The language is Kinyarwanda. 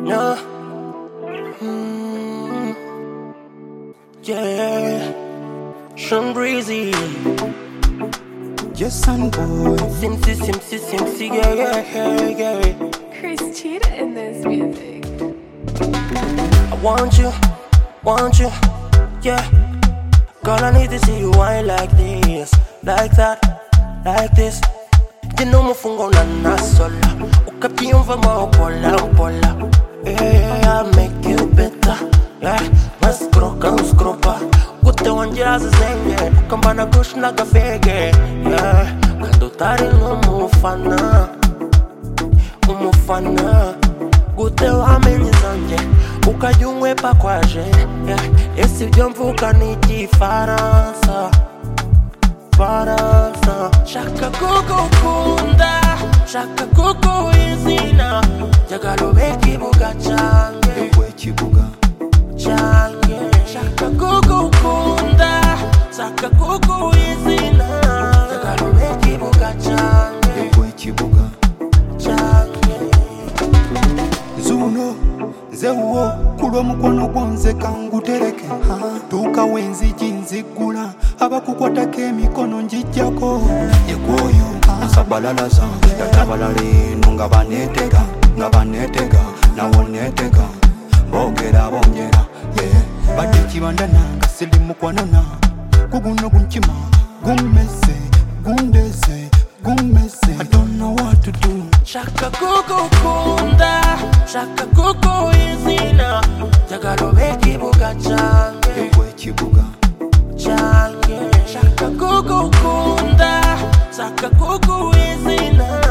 No. Yeah. Sean Breezy. Yes, and boy. Simsy, yeah. Chris Cheetah in this music. I want you, yeah. Girl, I need to see you whine like this, like that, like this. You know me fungo na sola, ukapiumva ma pola. Yeah, I make you better, yeah. Mas skropa, gute wanjira zenge, ukambana gush na gafege, yeah. Kando tari umufana, gute wamenye zanje, ukajungwe pakwaje, yeah. Esi vyomvuka ni Kifaransa. Shaka kukukunda, shaka kukuizina, jagalo bekibuga change, shaka kukukunda, shaka kukuizina, jagalo bekibuga change. Zuno zewuwo kulwa mukwano gwanze kangutereke tuka wenzi jinzigula abakukwatako emikono njijjako yegwoyo asabalalaza yatabalaleeno nga banetega nawo netega boogera bongera badde ekibanda nanga siri mukwanona guguno gunkima gundeze I don't know what to do. Shaka kukukunda, shaka kukuizina, jagalo bekibuga change, shaka kukukunda, shaka kukuizina,